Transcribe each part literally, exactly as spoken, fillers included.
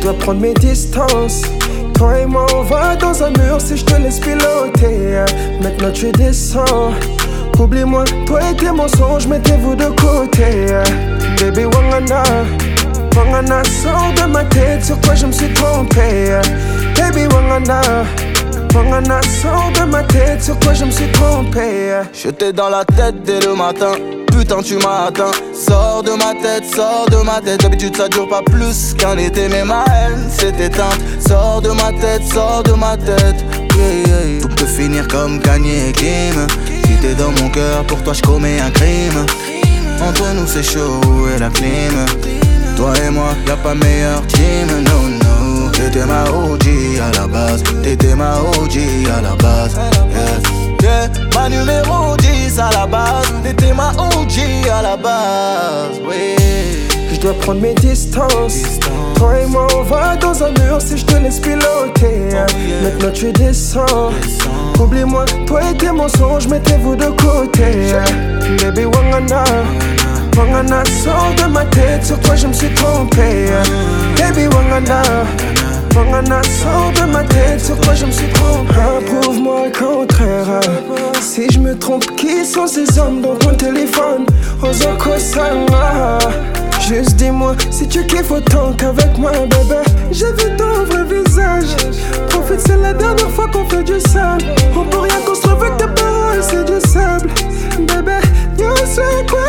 dois prendre mes distances. Toi et moi on va dans un mur si je te laisse piloter. Maintenant tu descends. Oublie-moi, toi et tes mensonges, mettez-vous de côté. Baby Wangana, Wangana, sors de ma tête, sur quoi je me suis trompé. Baby Wangana, Wangana, sors de ma tête, sur quoi je me suis trompé. J'étais dans la tête dès le matin, putain tu m'as atteint. Sors de ma tête, sors de ma tête. D'habitude ça dure pas plus qu'un été, mais ma haine s'est éteinte. Sors de ma tête, sors de ma tête. Yeah, yeah. Tout peut finir comme Kanye et Kim. Si t'es dans mon cœur, pour toi je commets un crime. Entre nous c'est chaud, où est la clim? Toi et moi, y'a pas meilleur team, no no. T'étais ma O G à la base, t'étais ma O G à la base, yeah. Yeah, ma numéro dix à la base, t'étais ma O G à la base, oui. Je dois prendre mes distances. Distance. Toi et moi on va dans un mur si je te laisse piloter. Oh, yeah. Maintenant tu descends, descends. Oublie-moi, toi et tes mensonges, mettez-vous de côté. Yeah. Baby Wangana, Wangana, sors de ma tête, sur toi je me suis trompé. Yeah. Baby Wangana, Wangana, sors de ma tête, sur toi je me suis trompé. Prouve-moi le contraire. Si je me trompe, qui sont ces hommes dans ton téléphone? Ozoko Sanga. Juste dis-moi si tu kiffes autant qu'avec moi, bébé. J'ai vu ton vrai visage. Profite, c'est la dernière fois qu'on fait du sale. On peut rien construire avec tes paroles, c'est du sable. Bébé, yo c'est quoi?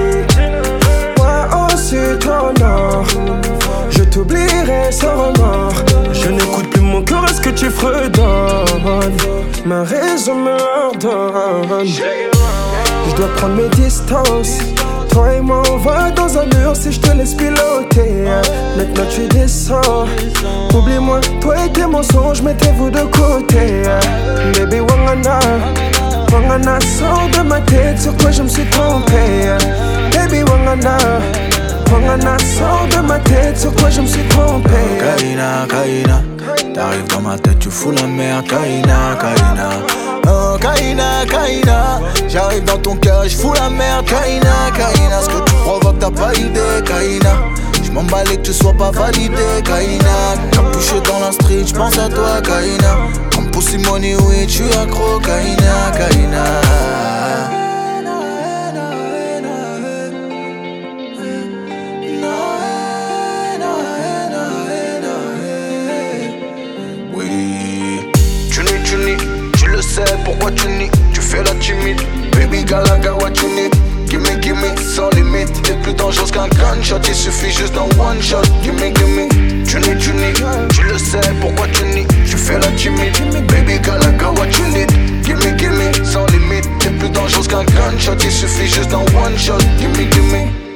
Moi aussi ton or. Je t'oublierai sans remords. Je n'écoute plus mon cœur, est-ce que tu fredonnes? Ma raison me l'ordonne. Je dois prendre mes distances. Toi et moi on va dans un mur si je te laisse piloter. Maintenant tu descends. Oublie-moi, toi et tes mensonges, mettez-vous de côté. Baby Wangana, Wangana, sors de ma tête, sur quoi je me suis trompé. Baby Wangana, Wangana, sors de ma tête, sur quoi je me suis trompé. Kaina, Kaina, t'arrives dans ma tête, tu fous la merde. Kaina, Kaina. Oh Kaina, Kaina, j'arrive dans ton cœur, je fous la merde. Kaina, Kaina, ce que tu provoques t'as pas idée. Kaina, j'm'en balais que tu sois pas validé. Kaina, capuché dans la street, j'pense à toi. Kaina, comme Pussy Money, oui, tu accro. Kaina, Kaina. Pourquoi tu nies, tu fais la timide. Baby Galaga, what you need. Gimme, gimme, sans limite. T'es plus dangereux qu'un gunshot, il suffit juste d'un one shot. Gimme, gimme, tu nies, tu nies. Tu le sais, pourquoi tu nies, tu fais la timide. Baby Galaga, what you need. Gimme, gimme, sans limite. T'es plus dangereux qu'un gunshot, il suffit juste d'un one shot. Gimme, gimme.